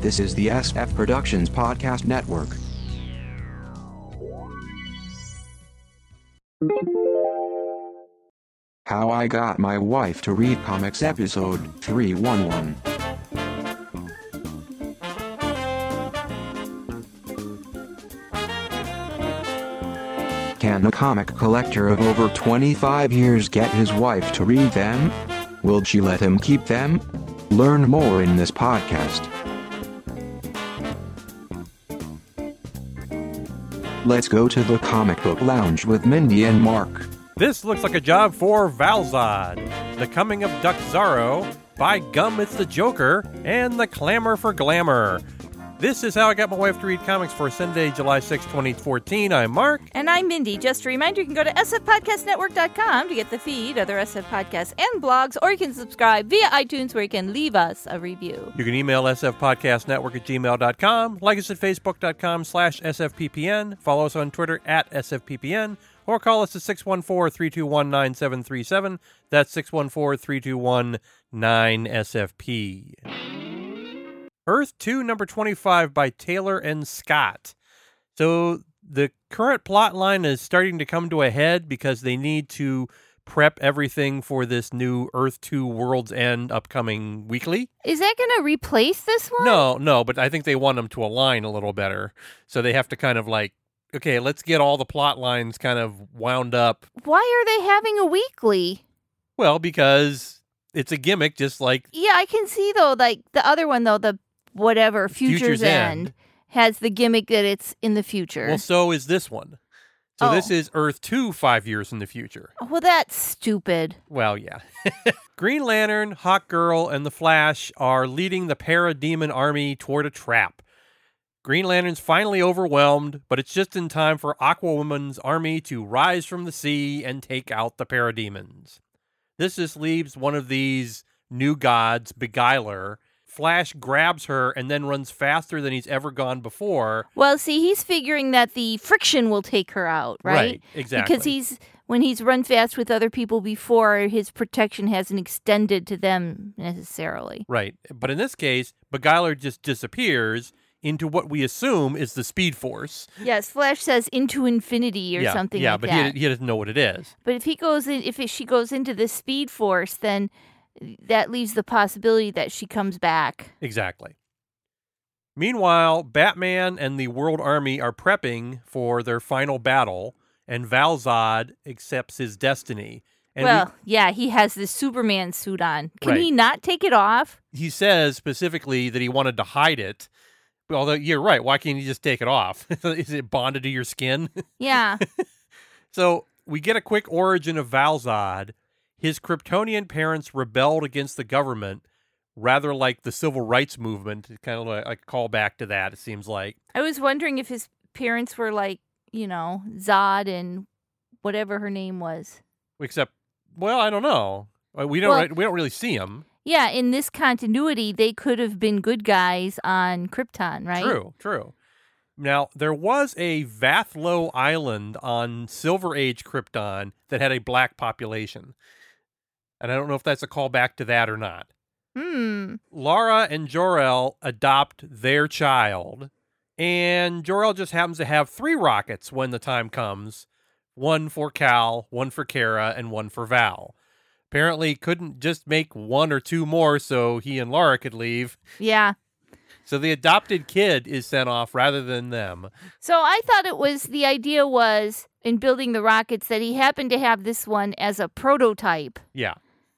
This is the SF Productions Podcast Network. How I Got My Wife to Read Comics Episode 311. Can a comic collector of over 25 years get his wife to read them? Will she let him keep them? Learn more in this podcast. Let's go to the comic book lounge with Mindy and Mark. This looks like a job for Valzad, The Coming of Duck Zorro, By Gum It's the Joker, and The Clamor for Glamour. This is How I Got My Wife to Read Comics for Sunday, July 6, 2014. I'm Mark. And I'm Mindy. Just a reminder, you can go to sfpodcastnetwork.com to get the feed, other SF podcasts and blogs, or you can subscribe via iTunes where you can leave us a review. You can email sfpodcastnetwork@gmail.com, like us at facebook.com/sfppn, follow us on Twitter @sfppn, or call us at 614-321-9737. That's 614-321-9SFP. Earth 2, number 25 by Taylor and Scott. So the current plot line is starting to come to a head because they need to prep everything for this new Earth 2 World's End upcoming weekly. Is that going to replace this one? No, but I think they want them to align a little better. So they have to kind of like, okay, let's get all the plot lines kind of wound up. Why are they having a weekly? Well, because it's a gimmick, just like... Yeah, I can see, though, like the other one, though, the whatever, Future's End, has the gimmick that it's in the future. Well, so is this one. So this is Earth 2 5 years in the future. Well, that's stupid. Well, yeah. Green Lantern, Hawkgirl, and the Flash are leading the Parademon army toward a trap. Green Lantern's finally overwhelmed, but it's just in time for Aquawoman's army to rise from the sea and take out the Parademons. This just leaves one of these new gods, Beguiler. Flash grabs her and then runs faster than he's ever gone before. Well, see, he's figuring that the friction will take her out, right? Right, exactly. Because when he's run fast with other people before, his protection hasn't extended to them necessarily. Right. But in this case, Beguiler just disappears into what we assume is the Speed Force. Yes, Flash says into infinity or something like that. Yeah, but he doesn't know what it is. But if she goes into the Speed Force, then that leaves the possibility that she comes back. Exactly. Meanwhile, Batman and the World Army are prepping for their final battle, and Valzad accepts his destiny. And he has this Superman suit on. Can Right. he not take it off? He says specifically that he wanted to hide it. Although, you're right, why can't you just take it off? Is it bonded to your skin? Yeah. So, we get a quick origin of Valzad. His Kryptonian parents rebelled against the government, rather like the civil rights movement. It's kind of like a callback to that, it seems like. I was wondering if his parents were like, Zod and whatever her name was. Except, well, I don't know. We don't really see him. Yeah, in this continuity, they could have been good guys on Krypton, right? True. Now, there was a Vathlo Island on Silver Age Krypton that had a black population. And I don't know if that's a callback to that or not. Lara and Jor-El adopt their child, and Jor-El just happens to have 3 rockets when the time comes. 1 for Kal, 1 for Kara, and 1 for Val. Apparently couldn't just make 1 or 2 more so he and Lara could leave. Yeah. So the adopted kid is sent off rather than them. So I thought the idea was, in building the rockets, that he happened to have this one as a prototype. Yeah.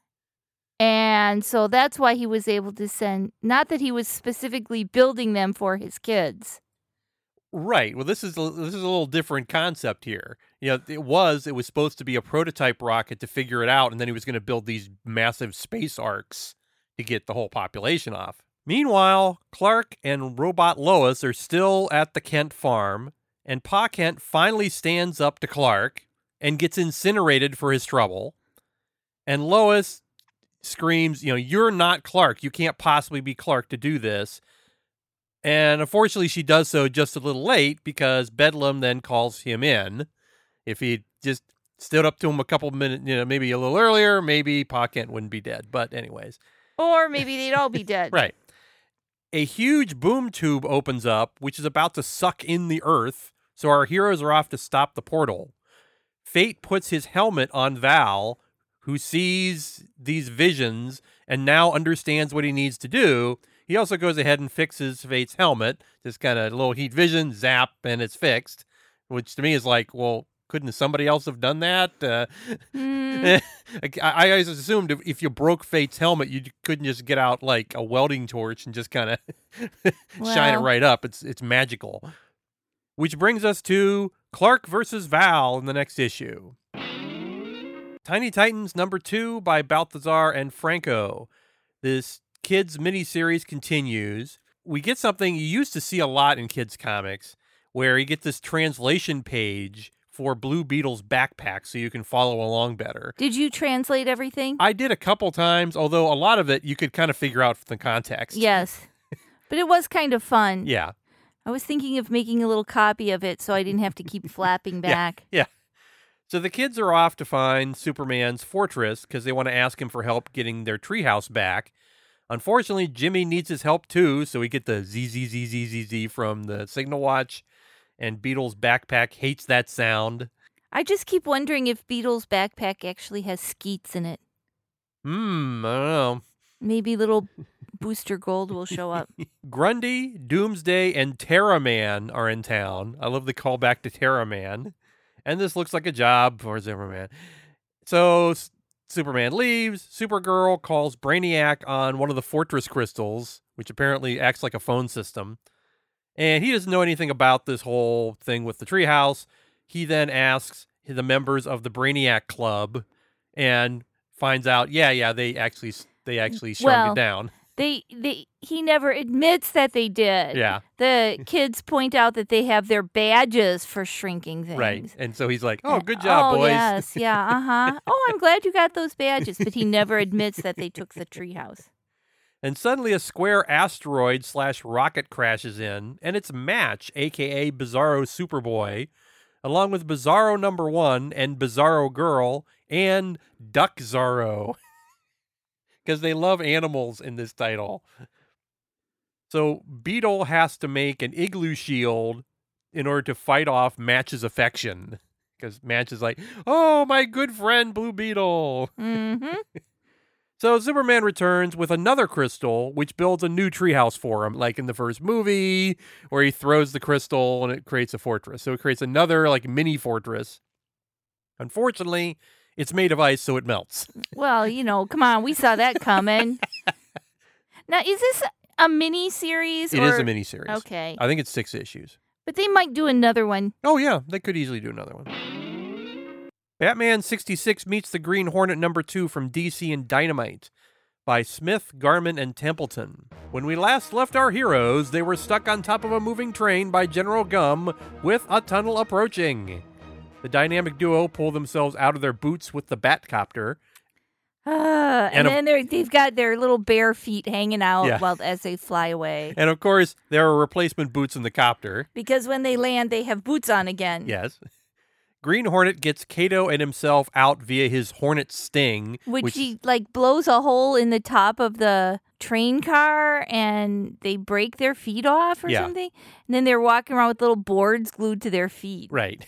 And so that's why he was able to send, not that he was specifically building them for his kids. Right. Well, this is a little different concept here. It was supposed to be a prototype rocket to figure it out, and then he was going to build these massive space arcs to get the whole population off. Meanwhile, Clark and Robot Lois are still at the Kent farm, and Pa Kent finally stands up to Clark and gets incinerated for his trouble. And Lois screams, you're not Clark. You can't possibly be Clark to do this. And unfortunately, she does so just a little late because Bedlam then calls him in. If he just stood up to him a couple minutes, maybe a little earlier, maybe Pa Kent wouldn't be dead. But anyways. Or maybe they'd all be dead. Right. A huge boom tube opens up, which is about to suck in the Earth, so our heroes are off to stop the portal. Fate puts his helmet on Val, who sees these visions and now understands what he needs to do. He also goes ahead and fixes Fate's helmet, just kind of a little heat vision, zap, and it's fixed, which to me is like, well, couldn't somebody else have done that? I always assumed if you broke Fate's helmet, you couldn't just get out like a welding torch and just kind of shine it right up. It's magical. Which brings us to Clark versus Val in the next issue. Tiny Titans #2 by Balthazar and Franco. This kids miniseries continues. We get something you used to see a lot in kids comics, where you get this translation page for Blue Beetle's backpack so you can follow along better. Did you translate everything? I did a couple times, although a lot of it you could kind of figure out from the context. Yes. But it was kind of fun. Yeah. I was thinking of making a little copy of it so I didn't have to keep flapping back. Yeah. So the kids are off to find Superman's fortress because they want to ask him for help getting their treehouse back. Unfortunately, Jimmy needs his help too, so we get the ZZZZZZ from the signal watch. And Beetle's backpack hates that sound. I just keep wondering if Beetle's backpack actually has skeets in it. I don't know. Maybe little Booster Gold will show up. Grundy, Doomsday, and Terra Man are in town. I love the callback to Terra Man. And this looks like a job for Superman. So Superman leaves. Supergirl calls Brainiac on one of the fortress crystals, which apparently acts like a phone system. And he doesn't know anything about this whole thing with the treehouse. He then asks the members of the Brainiac Club and finds out, they actually shrunk it down. He never admits that they did. Yeah. The kids point out that they have their badges for shrinking things. Right. And so he's like, oh, good job, boys. Yes, yeah, uh-huh. Oh, I'm glad you got those badges. But he never admits that they took the treehouse. And suddenly a square asteroid/rocket crashes in, and it's Match, a.k.a. Bizarro Superboy, along with Bizarro #1 and Bizarro Girl and Duck Zorro. Because they love animals in this title. So Beetle has to make an igloo shield in order to fight off Match's affection. Because Match is like, oh, my good friend Blue Beetle. Mm-hmm. So Superman returns with another crystal, which builds a new treehouse for him, like in the first movie, where he throws the crystal and it creates a fortress. So it creates another like mini fortress. Unfortunately, it's made of ice, so it melts. Well, come on, we saw that coming. Now, is this a mini series? It is a mini series. Okay. I think it's 6 issues. But they might do another one. Oh, yeah. They could easily do another one. Batman 66 meets the Green Hornet #2 from DC and Dynamite by Smith, Garman, and Templeton. When we last left our heroes, they were stuck on top of a moving train by General Gum with a tunnel approaching. The dynamic duo pull themselves out of their boots with the Batcopter. And then they've got their little bare feet hanging out as they fly away. And of course, there are replacement boots in the copter. Because when they land, they have boots on again. Yes. Green Hornet gets Kato and himself out via his Hornet Sting. Which he, blows a hole in the top of the train car and they break their feet off or something. And then they're walking around with little boards glued to their feet. Right.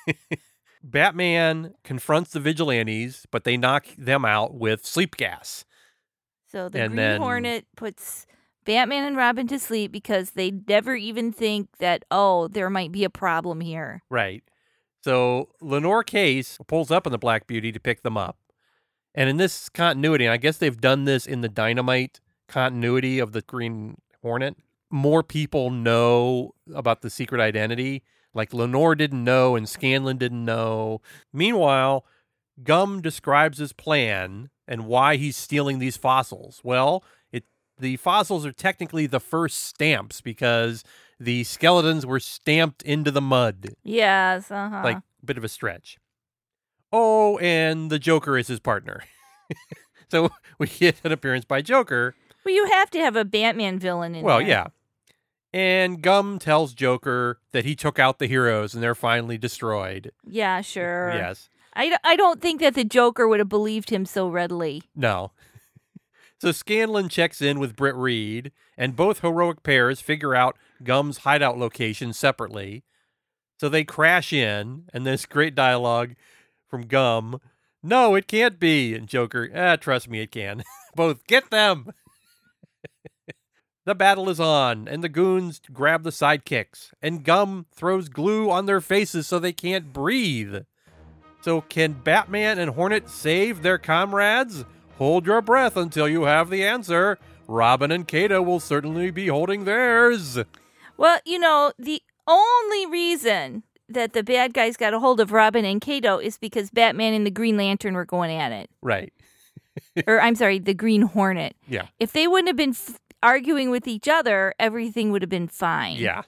Batman confronts the vigilantes, but they knock them out with sleep gas. So the Green Hornet puts Batman and Robin to sleep because they never even think that, there might be a problem here. Right. So Lenore Case pulls up on the Black Beauty to pick them up. And in this continuity, and I guess they've done this in the Dynamite continuity of the Green Hornet, more people know about the secret identity. Like Lenore didn't know and Scanlan didn't know. Meanwhile, Gum describes his plan and why he's stealing these fossils. Well, the fossils are technically the first stamps because the skeletons were stamped into the mud. Yes, uh-huh. Like, a bit of a stretch. Oh, and the Joker is his partner. So we get an appearance by Joker. Well, you have to have a Batman villain in there. Well, yeah. And Gum tells Joker that he took out the heroes and they're finally destroyed. Yeah, sure. Yes. I don't think that the Joker would have believed him so readily. No. So Scanlan checks in with Britt Reed, and both heroic pairs figure out Gum's hideout location separately. So they crash in, and there's great dialogue from Gum. No, it can't be. And Joker, trust me, it can. Both, get them. The battle is on, and the goons grab the sidekicks, and Gum throws glue on their faces so they can't breathe. So can Batman and Hornet save their comrades? Hold your breath until you have the answer. Robin and Kato will certainly be holding theirs. Well, the only reason that the bad guys got a hold of Robin and Kato is because Batman and the Green Lantern were going at it. Right. Or, I'm sorry, the Green Hornet. Yeah. If they wouldn't have been arguing with each other, everything would have been fine. Yeah.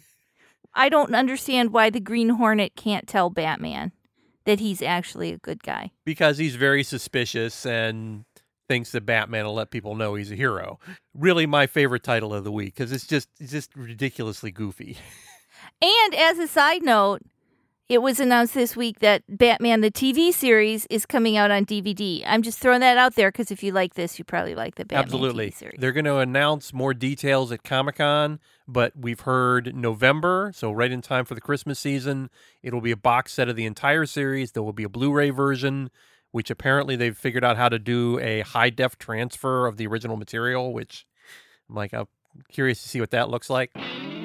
I don't understand why the Green Hornet can't tell Batman that he's actually a good guy. Because he's very suspicious and thinks that Batman will let people know he's a hero. Really my favorite title of the week, because it's just ridiculously goofy. And as a side note, it was announced this week that Batman the TV series is coming out on DVD. I'm just throwing that out there because if you like this, you probably like the Batman Absolutely. TV series. They're going to announce more details at Comic-Con, but we've heard November, so right in time for the Christmas season. It'll be a box set of the entire series. There will be a Blu-ray version, which apparently they've figured out how to do a high-def transfer of the original material, which I'm curious to see what that looks like.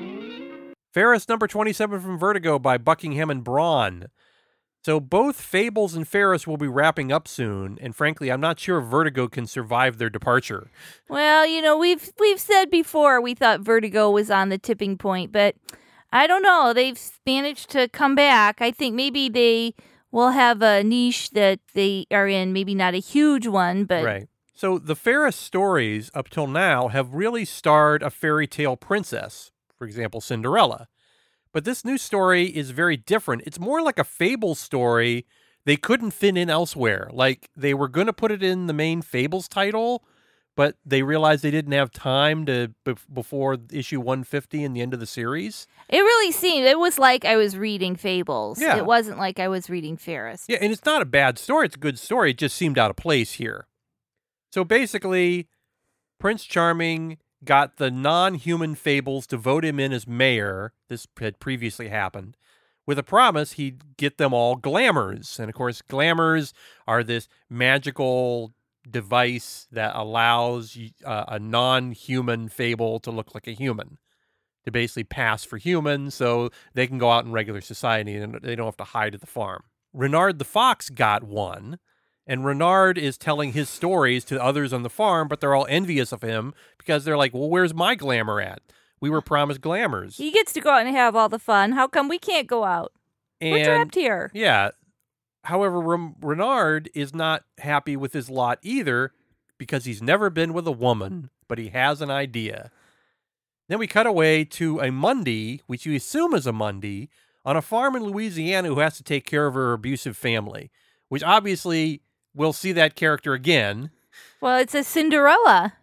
Ferris number 27 from Vertigo by Buckingham and Braun. So both Fables and Ferris will be wrapping up soon, and frankly, I'm not sure if Vertigo can survive their departure. Well, we've said before we thought Vertigo was on the tipping point, but I don't know. They've managed to come back. I think maybe they will have a niche that they are in, maybe not a huge one, but... Right. So the Ferris stories up till now have really starred a fairy tale princess. For example, Cinderella. But this new story is very different. It's more like a Fables story they couldn't fit in elsewhere. Like, they were going to put it in the main Fables title, but they realized they didn't have time before issue 150 and the end of the series. It really seemed, it was like I was reading Fables. Yeah. It wasn't like I was reading Ferris. Yeah, and it's not a bad story. It's a good story. It just seemed out of place here. So basically, Prince Charming got the non-human Fables to vote him in as mayor. This had previously happened. With a promise he'd get them all glamours. And of course, glamours are this magical device that allows a non-human Fable to look like a human. To basically pass for human so they can go out in regular society and they don't have to hide at the farm. Renard the Fox got one. And Renard is telling his stories to others on the farm, but they're all envious of him because they're like, well, where's my glamour at? We were promised glamours. He gets to go out and have all the fun. How come we can't go out? We're trapped here. Yeah. However, Renard is not happy with his lot either because he's never been with a woman, but he has an idea. Then we cut away to a Mundy, which you assume is a Mundy, on a farm in Louisiana who has to take care of her abusive family, which obviously... we'll see that character again. Well, it's a Cinderella,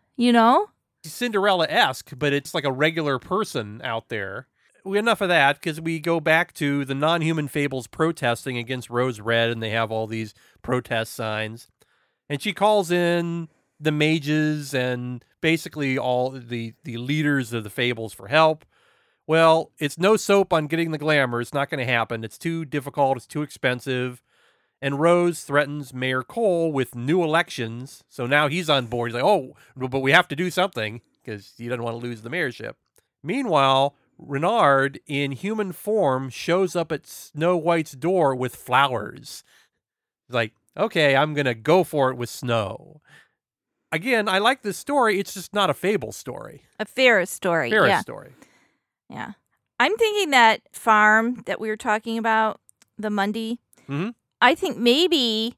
Cinderella-esque, but it's like a regular person out there. Enough of that, because we go back to the non-human Fables protesting against Rose Red, and they have all these protest signs. And she calls in the mages and basically all the leaders of the Fables for help. Well, it's no soap on getting the glamour. It's not going to happen. It's too difficult. It's too expensive. And Rose threatens Mayor Cole with new elections. So now he's on board. He's like, oh, but we have to do something because he doesn't want to lose the mayorship. Meanwhile, Renard, in human form, shows up at Snow White's door with flowers. He's like, okay, I'm going to go for it with Snow. Again, I like this story. It's just not a Fable story. A Ferris story. Ferris story. Yeah. I'm thinking that farm that we were talking about, the Mundy, Mm-hmm. I think maybe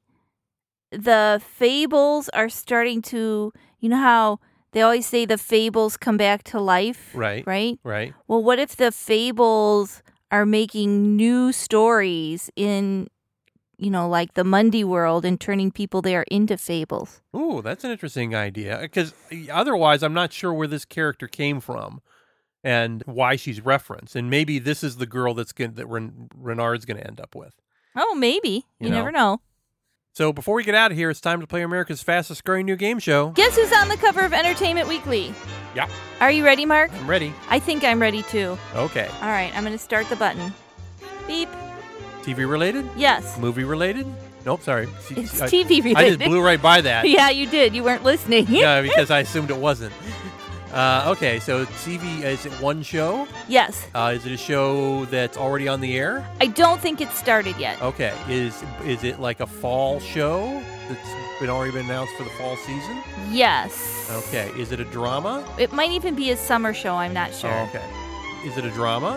the Fables are starting to, how they always say the Fables come back to life? Right. Right? Right. Well, what if the Fables are making new stories in, like the Mundy world and turning people there into Fables? Ooh, that's an interesting idea. Because otherwise, I'm not sure where this character came from and why she's referenced. And maybe this is the girl that Renard's going to end up with. Oh, maybe. You know? Never know. So before we get out of here, it's time to play America's fastest growing new game show. Guess who's on the cover of Entertainment Weekly? Yeah. Are you ready, Mark? I'm ready. I think I'm ready too. Okay. All right, I'm going to start the button. Beep. TV related? Yes. Movie related? Nope, sorry. It's TV related. I just blew right by that. Yeah, you did. You weren't listening. Yeah, because I assumed it wasn't. Okay, so TV, is it one show? Yes. Is it a show that's already on the air? I don't think it's started yet. Okay. Is it like a fall show that's already been announced for the fall season? Yes. Okay. Is it a drama? It might even be a summer show. I'm not sure. Oh, okay. Is it a drama?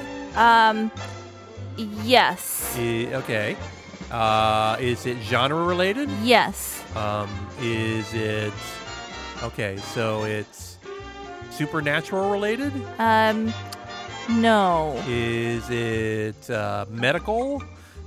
Yes. Okay. Is it genre related? Yes. Is it... Okay, so it's supernatural related? No. Is it medical?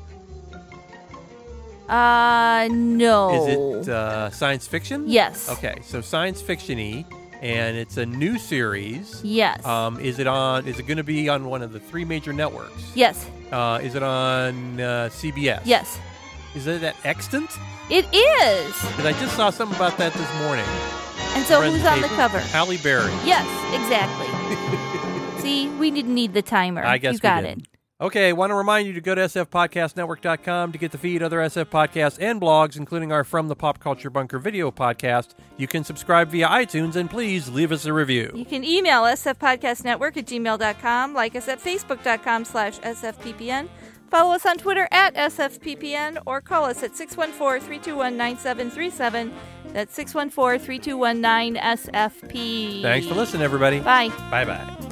No. Is it science fiction? Yes. Okay, so science fiction-y, and it's a new series. Yes. Is it going to be on one of the 3 major networks? Yes. Is it on CBS? Yes. Is it at Extant? It is. Because I just saw something about that this morning. And so Read who's the on the paper. cover? Halle Berry. Yes, exactly. See, we didn't need the timer. I guess you got we it. did. Okay, want to remind you to go to sfpodcastnetwork.com to get the feed, other SF podcasts, and blogs, including our From the Pop Culture Bunker video podcast. You can subscribe via iTunes, and please leave us a review. You can email sfpodcastnetwork@gmail.com, like us at facebook.com/sfppn, follow us on Twitter at sfppn, or call us at 614-321-9737. That's 614-321-9SFP. Thanks for listening, everybody. Bye. Bye-bye.